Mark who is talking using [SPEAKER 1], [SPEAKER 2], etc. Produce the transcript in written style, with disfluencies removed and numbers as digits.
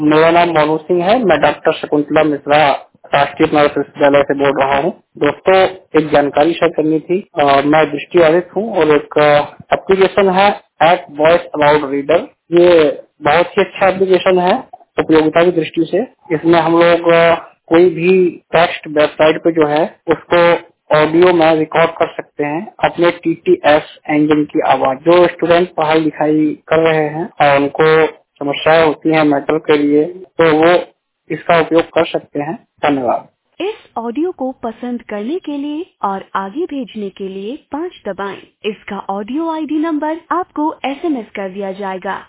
[SPEAKER 1] मेरा नाम मोनू सिंह है। मैं डॉक्टर शकुंतला मिश्रा राष्ट्रीय बनारस विश्वविद्यालय से बोल रहा हूँ। दोस्तों, एक जानकारी शेयर करनी थी। मैं दृष्टिबाधित हूँ और एक एप्लीकेशन है एट वॉइस अलाउड रीडर। ये बहुत ही अच्छा एप्लीकेशन है उपयोगिता की दृष्टि से। इसमें हम लोग कोई भी टेक्स्ट वेबसाइट पे जो है उसको ऑडियो में रिकॉर्ड कर सकते हैं अपने टीटीएस इंजन की आवाज। जो स्टूडेंट पढ़ाई लिखाई कर रहे हैं और उनको समस्याएं होती हैं मेटल के लिए, तो वो इसका उपयोग कर सकते हैं। धन्यवाद। इस ऑडियो को पसंद करने के लिए और आगे भेजने के लिए 5 दबाएं। इसका ऑडियो आईडी नंबर आपको एसएमएस कर दिया जाएगा।